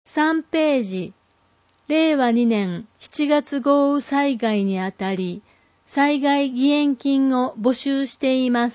3ページ、令和2年7月豪雨災害にあたり、災害義援金を募集しています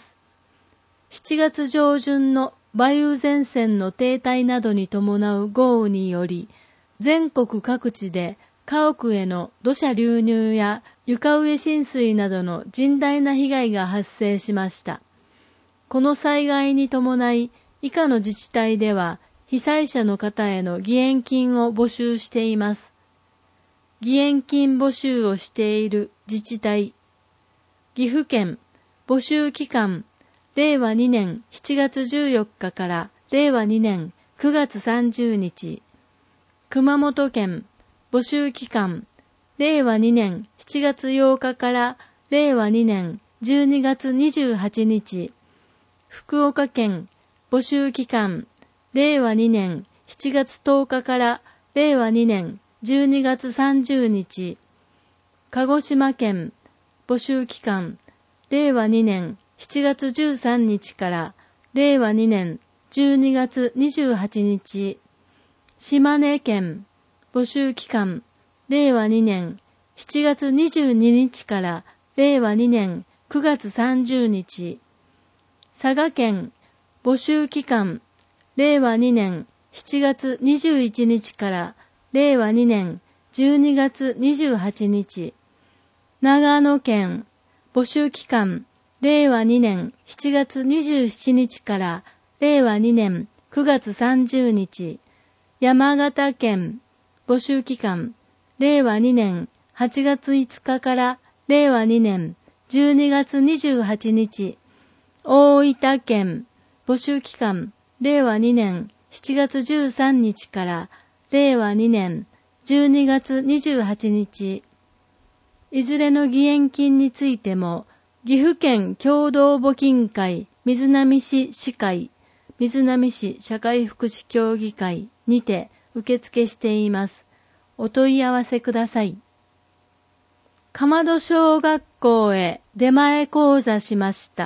。7月上旬の梅雨前線の停滞などに伴う豪雨により、全国各地で家屋への土砂流入や床上浸水などの甚大な被害が発生しました。この災害に伴い、以下の自治体では被災者の方への義援金を募集しています。義援金募集をしている自治体。岐阜県、募集期間、令和2年7月14日から令和2年9月30日。熊本県、募集期間、令和2年7月8日から令和2年12月28日。福岡県、募集期間、令和2年7月10日から令和2年12月30日。鹿児島県、募集期間、令和2年7月13日から令和2年12月28日。島根県、募集期間、令和2年7月22日から令和2年9月30日。佐賀県、募集期間、令和2年7月21日から令和2年12月28日。長野県、募集期間、令和2年7月27日から令和2年9月30日。山形県、募集期間、令和2年8月5日から令和2年12月28日。大分県、募集期間、令和2年7月13日から令和2年12月28日。いずれの義援金についても、岐阜県共同募金会瑞浪市市会、瑞浪市社会福祉協議会にて受付しています。お問い合わせください。鎌戸小学校へ出前講座しました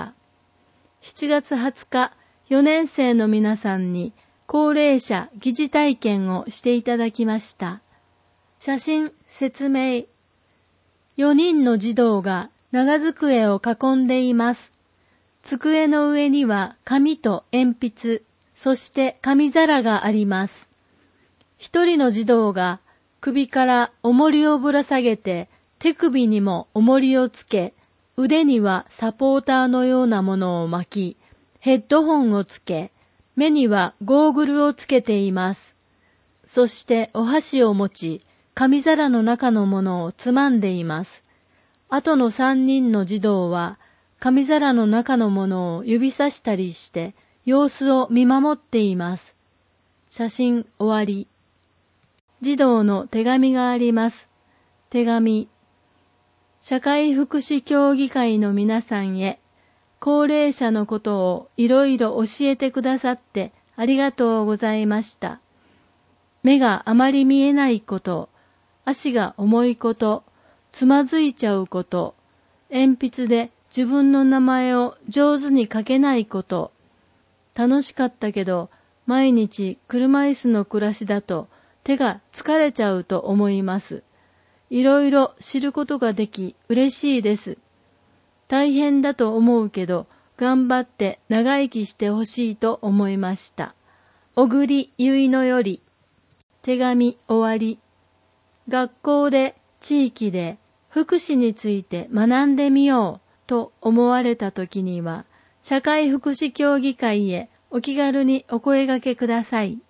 。7月20日、4年生の皆さんに高齢者疑似体験をしていただきました。写真説明。4人の児童が長机を囲んでいます。机の上には紙と鉛筆、そして紙皿があります。1人の児童が首から重りをぶら下げて、手首にも重りをつけ、腕にはサポーターのようなものを巻き、ヘッドホンをつけ、目にはゴーグルをつけています。そしてお箸を持ち、紙皿の中のものをつまんでいます。あとの3人の児童は、紙皿の中のものを指さしたりして、様子を見守っています。写真終わり。児童の手紙があります。手紙。社会福祉協議会の皆さんへ、高齢者のことをいろいろ教えてくださってありがとうございました。目があまり見えないこと、足が重いこと、つまずいちゃうこと、鉛筆で自分の名前を上手に書けないこと、楽しかったけど、毎日車椅子の暮らしだと手が疲れちゃうと思います。いろいろ知ることができ嬉しいです。大変だと思うけど、頑張って長生きしてほしいと思いました。小栗結乃より。手紙終わり。学校で、地域で福祉について学んでみようと思われたときには、社会福祉協議会へお気軽にお声掛けください。